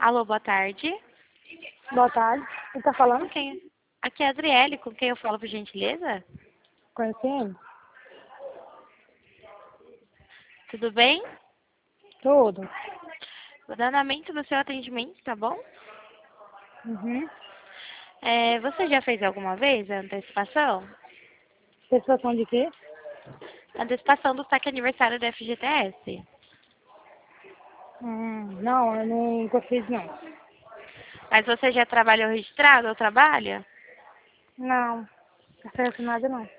Alô, boa tarde. Boa tarde. Quem tá falando? Com quem? Aqui é a Adriele, com quem eu falo, por gentileza? Conhecendo? Tudo bem? Tudo. Vou dar andamento no seu atendimento, tá bom? Uhum. Você já fez alguma vez a antecipação? Participação de quê? A antecipação do saque aniversário da FGTS. Não, eu nunca fiz, não. Mas você já trabalhou registrado ou trabalha? Não. Não acesso nada, não.